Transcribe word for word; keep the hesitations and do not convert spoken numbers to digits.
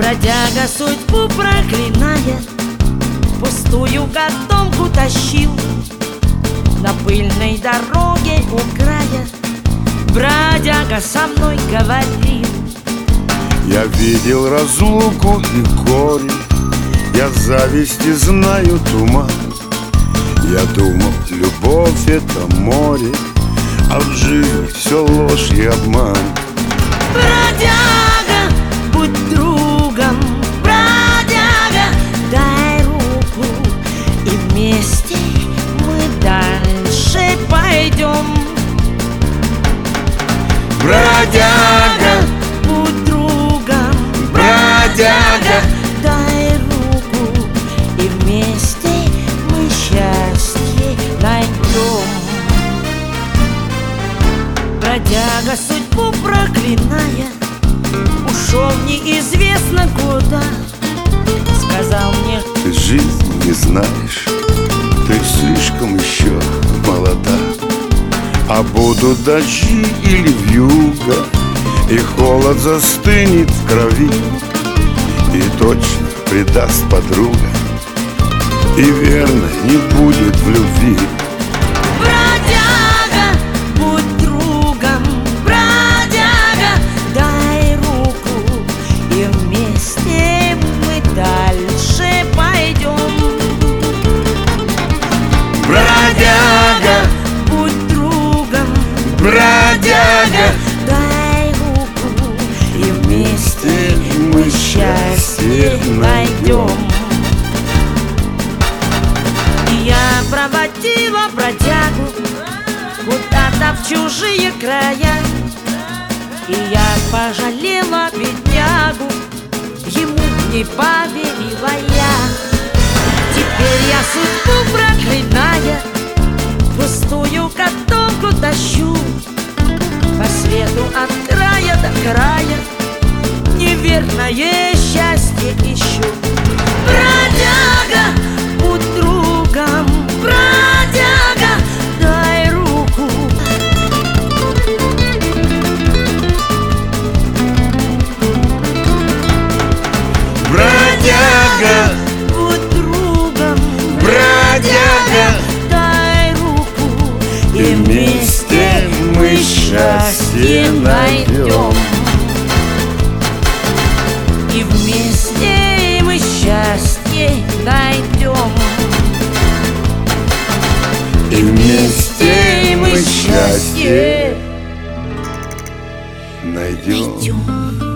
Бродяга судьбу проклиная, пустую котомку тащил. На пыльной дороге у края бродяга со мной говорил: я видел разлуку и горе, я зависти знаю туман. Я думал, любовь — это море, а в жизни все ложь и обман. Бродяга, будь другом, бродяга, дай руку, и вместе мы дальше пойдем. Бродяга, будь другом, бродяга, дай руку, и вместе мы счастье найдем. Бродяга судьбу проклиная, ушел неизвестно куда. Сказал мне: ты жизнь не знаешь, ты слишком еще молода. А будут дожди или вьюга, и холод застынет в крови, и точно предаст подруга, и верно не будет в любви. Бродяга, будь другом, бродяга, дай руку, и вместе мы дальше пойдем. Бродяга, будь другом, бродяга, дай руку, и вместе мы мы счастье найдем. Я проводила бродягу куда-то в чужие края, и я пожалела беднягу, ему не поверила я. Теперь я судьбу проклиная, пустую котомку тащу, по свету от края до края неверное счастье ищу. Бродяга, будь другом, бродяга, дай руку. бродяга, будь другом, бродяга, дай руку, и вместе мы счастье найдем. И вместе мы счастье найдем. И вместе мы счастье найдем. Найдем.